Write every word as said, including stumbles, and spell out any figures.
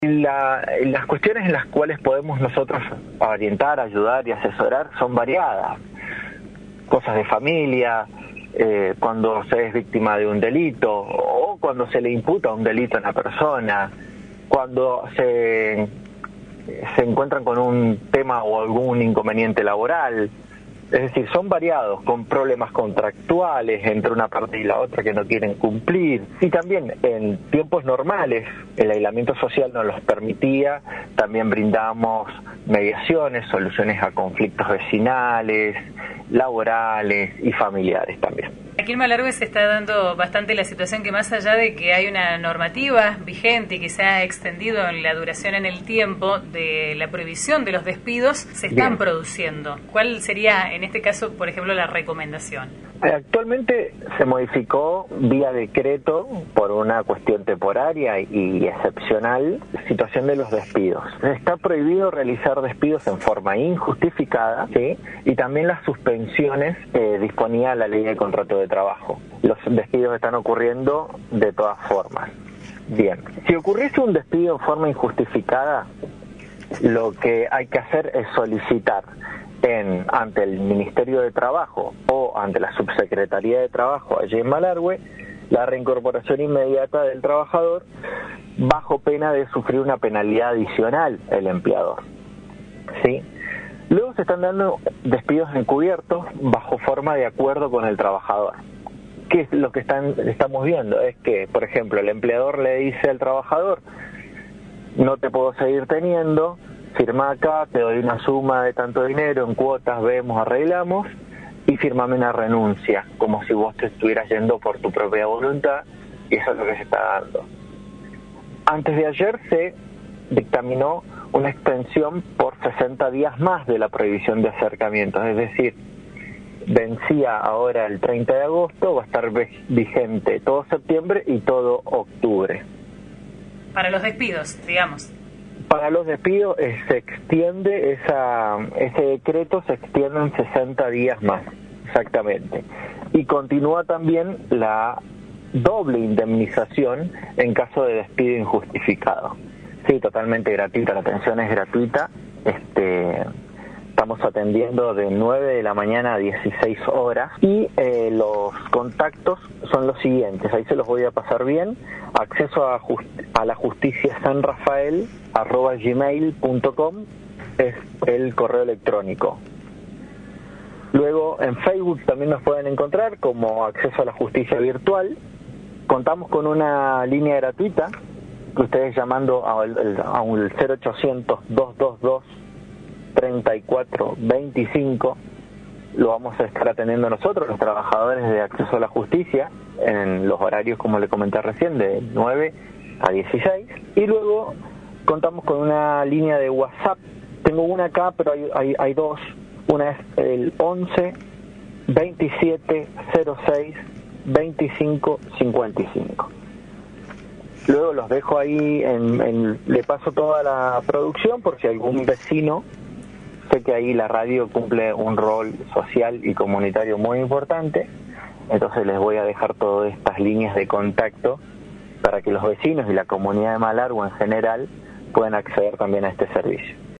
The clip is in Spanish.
La, las cuestiones en las cuales podemos nosotros orientar, ayudar y asesorar son variadas. Cosas de familia, eh, cuando se es víctima de un delito o cuando se le imputa un delito a una persona, cuando se, se encuentran con un tema o algún inconveniente laboral. Es decir, son variados, con problemas contractuales entre una parte y la otra que no quieren cumplir. Y también en tiempos normales, el aislamiento social nos los permitía, también brindamos mediaciones, soluciones a conflictos vecinales, laborales y familiares también. Aquí en Malargüe se está dando bastante la situación que, más allá de que hay una normativa vigente y que se ha extendido en la duración en el tiempo de la prohibición de los despidos, se están Bien. produciendo. ¿Cuál sería, en este caso, por ejemplo, la recomendación? Actualmente se modificó vía decreto por una cuestión temporaria y excepcional la situación de los despidos. Está prohibido realizar despidos en forma injustificada, ¿sí? Y también las suspensiones eh, disponía la ley de contrato de trabajo. Los despidos están ocurriendo de todas formas. Bien, si ocurriese un despido en forma injustificada, lo que hay que hacer es solicitar en ante el Ministerio de Trabajo o ante la Subsecretaría de Trabajo allí en Malargüe la reincorporación inmediata del trabajador bajo pena de sufrir una penalidad adicional el empleador, ¿sí? Luego se están dando despidos encubiertos bajo forma de acuerdo con el trabajador. ¿Qué es lo que están, estamos viendo? Es que, por ejemplo, el empleador le dice al trabajador: no te puedo seguir teniendo, firma acá, te doy una suma de tanto dinero, en cuotas vemos, arreglamos, y firmame una renuncia, como si vos te estuvieras yendo por tu propia voluntad, y eso es lo que se está dando. Antes de ayer se dictaminó una extensión por sesenta días más de la prohibición de acercamientos, es decir, vencía ahora el treinta de agosto, va a estar vigente todo septiembre y todo octubre. Para los despidos, digamos. Para los despidos eh, se extiende, esa, ese decreto se extiende en sesenta días más, exactamente. Y continúa también la doble indemnización en caso de despido injustificado. Sí, totalmente gratuita, la atención es gratuita. Este, estamos atendiendo de nueve de la mañana a dieciséis horas y eh, los contactos son los siguientes, ahí se los voy a pasar bien. Acceso a, just, a la justicia san rafael arroba gmail punto com es el correo electrónico. Luego en Facebook también nos pueden encontrar como Acceso a la Justicia Virtual. Contamos con una línea gratuita que ustedes llamando al a un cero ochocientos, dos dos dos, treinta y cuatro veinticinco lo vamos a estar atendiendo nosotros, los trabajadores de Acceso a la Justicia, en los horarios, como le comenté recién, de nueve a dieciséis. Y luego contamos con una línea de WhatsApp. Tengo una acá, pero hay, hay, hay dos. Una es el once, veintisiete, cero seis, veinticinco, cincuenta y cinco. Luego los dejo ahí, en, en, le paso toda la producción por si algún vecino. Sé que ahí la radio cumple un rol social y comunitario muy importante, entonces les voy a dejar todas estas líneas de contacto para que los vecinos y la comunidad de Malargüe en general puedan acceder también a este servicio.